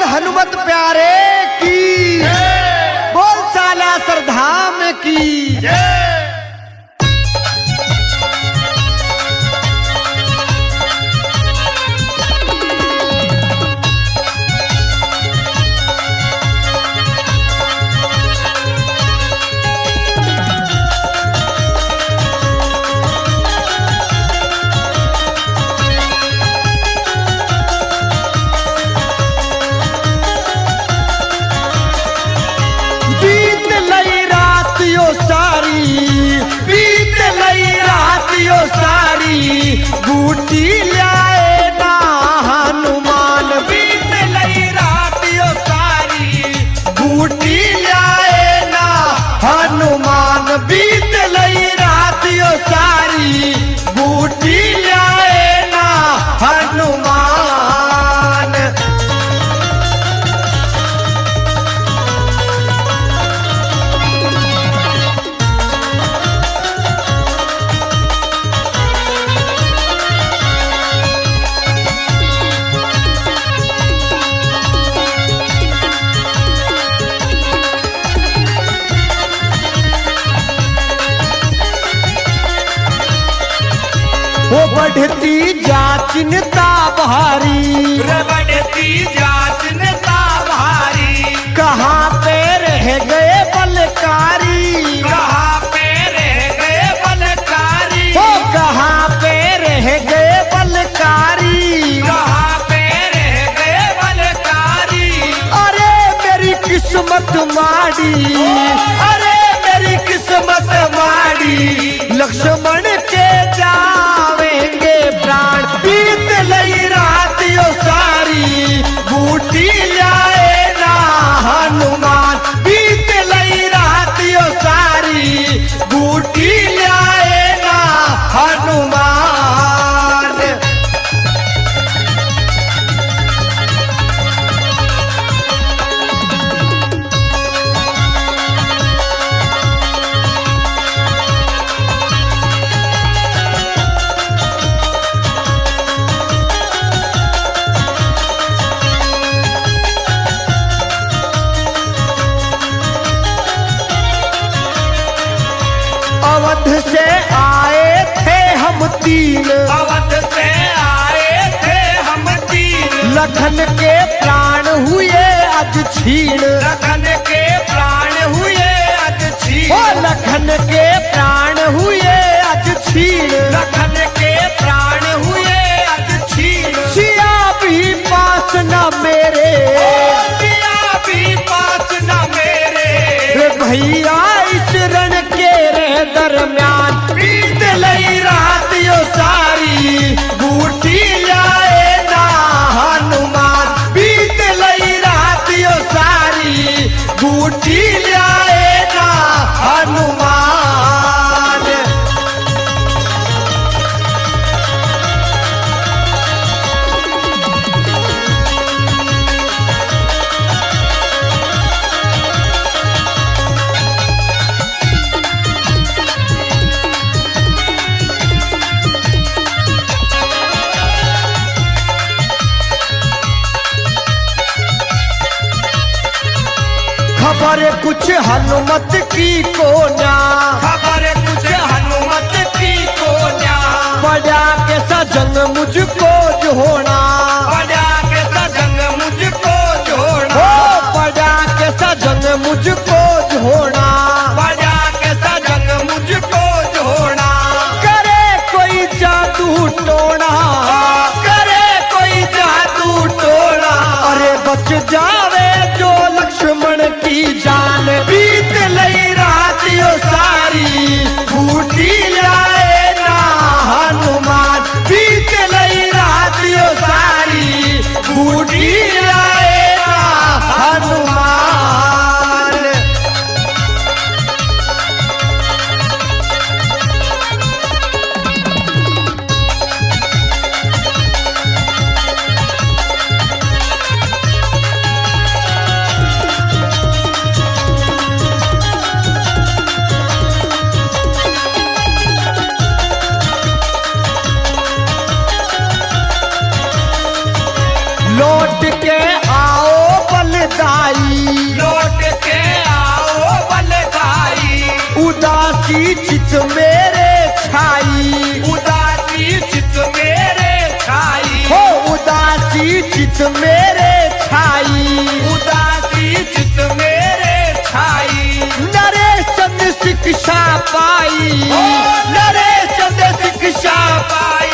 हनुमत प्यारे की, बोल साला सरधाम की। बूटी लाए ना हनुमान, बीत लई रातियो सारी। बूटी लाए ना हनुमान, बीत लई रातियो सारी। बूटी लाए ना हनुमान। वो बढ़ती जा चिंता भारी, बढ़ती जा चिंता भारी। कहाँ पे रह गए बलकारी, कहाँ पे रह गए बलकारी। वो कहाँ पे रह गए बलकारी। कहाँ पे रह गए बलकारी। अरे मेरी किस्मत माड़ी, अरे मेरी किस्मत माड़ी। लक्ष्मण के जावेंगे प्राण, बीत लई रातियो सारी। बूटी लाए ना हनुमान, बीत लई रातियो सारी। बूटी लाए ना हनुमान। अवध से आए थे हम तीन, अवध से आए थे हम तीन। लखन के प्राण हुए आज छीण। लखन के प्राण हुए आज छीण। ओ लखन के प्राण हुए आज छीण। लखन के प्राण हुए आज छीण। सिया भी पास न मेरे, सिया भी पास न मेरे। रे भैया इस रण के रे दरम्यान। बीत लई रातियो सारी, बूटी लाए ना हनुमान। बीत लई रातियो सारी, बूटी लाए ना हनुमान। खबर कुछ हनुमत की को ना, खबर कुछ हनुमत की को ना। बड़ा के सजन मुझको जोड़ना। बड़ा के सजन मुझको जोड़ना। ओ बड़ा के सजन मुझको जोड़ना। बड़ा के सजन मुझको जोड़ना। करे कोई जादू टोना, करे कोई जादू टोना। अरे बच जावे जो लक्ष्मण की जान। बीत लई रातियो सारी, बूटी लाए ना हनुमान। बीत लई रातियो सारी, बूटी लाए ना हनुमान। लौट के आओ चित मेरे छाई, उदासी चित मेरे छाई। नरेश चंद शिक्षा पाई, ओ नरेश चंद शिक्षा पाई।